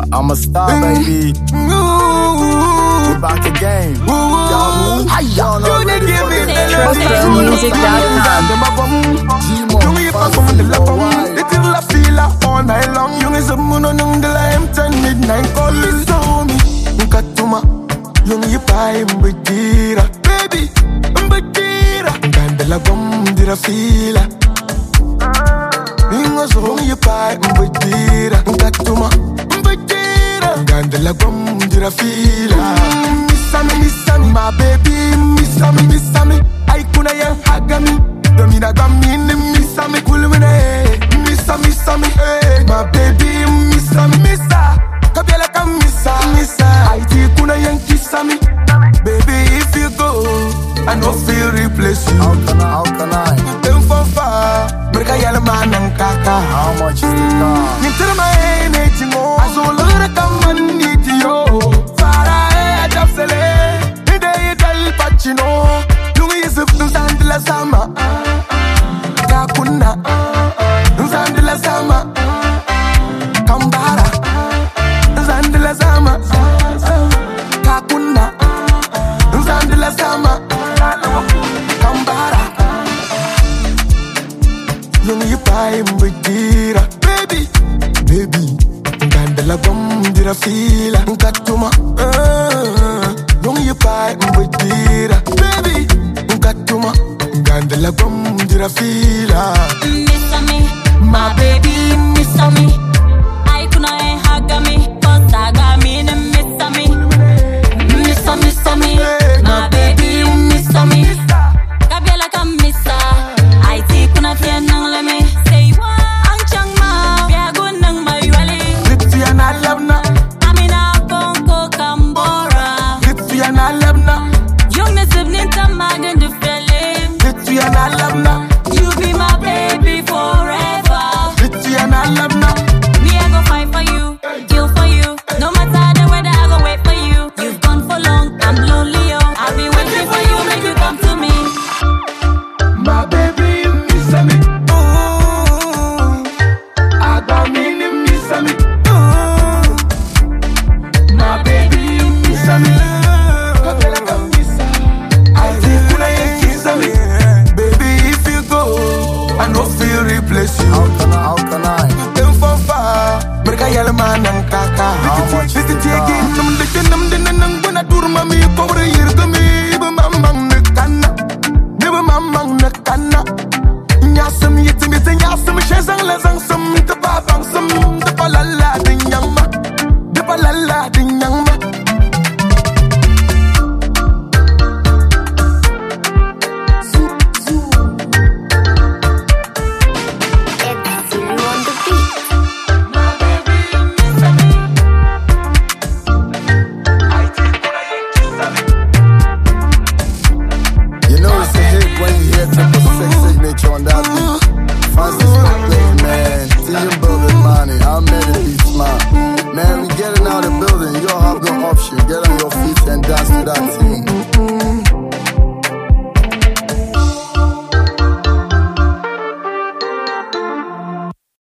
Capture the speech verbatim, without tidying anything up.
I'm a star, baby. We back again. Y'all, y'all not ready for this. trust pro music dot com. Little I feel all night long. Young is a moon on the line. Ten midnight call me so me. Katuma, young you pie mbitira. Baby, mbitira. Gandela gum dira fila. Mingo so you pie mbitira. Katuma, mbitira. Gandela gum dira fila. Missa me, missa me, my baby. Missa me, missa me. I kuna yang hagami. Domina gami ni missa me kulmine. Missa, missa me, hey, my baby. Missa me, missa. Kabiela kam missa, missa. I think kuna yang kissa me. Baby, if you go, I no feel replace you. How can I, how can I? Them for far, mereka yala manang kaka. How much is the car? Nintir ma eh neti mo. Azolora kaman niti yo. Fara eh ajab sele. Ide idal pachino. Lungi yisuf nusandila sama. Kakuna. Nusandila sama. Kambara. Nusandila sama. Kakuna. Nusandila sama. Kambara. Lungi pai mbitira. Baby. Baby. Ngandela gom dira fila. Nkatuma. Lungi pai mbitira. Baby. Nkatuma. Ngandela gom dira fila. Missa me, my baby, missa me. I kuna eh haga me, cause I got me and missa me. Missa, missa me, my baby, missa me. Gabriela ka missa. I see kuna fien nang le me. Say what? Ang chang ma, biya gun nang mayuali. Litsia na labna. Amina konko kambora. Litsia na labna. Yung nasibnin tamagan du felim. Litsia na labna. You be my baby forever. Litsia na labna. Me, I go fight for you, kill for you. No matter the weather, I go wait for you. You've gone for long, I'm lonely, oh. I've been waiting for you, make you come to me. My baby, miss me. Ooh, I got me, miss me. Ooh, my baby, miss me. I think when I kiss me, baby, if you go, I no feel replace you. How can I, how can I? Them for far, mereka yala manang kaka. How much is the Listen, car? take nam de nam de nang guna durma mi pobre yirga mi iba mamang nekana, iba mamang nekana. Nyasam yitim yitim nyasam shezang lazang sam te babang sam te palala de nyangma, te palala de nyangma. It's you on the beat. My baby, miss me. I think when I kiss me. You know it's a hit when you hear Triple Six signature on that beat. Francis McLean, man. Team building money. I'm made it be smart. Man, we getting out of the building. You don't have no option. Get on your feet and dance to that team.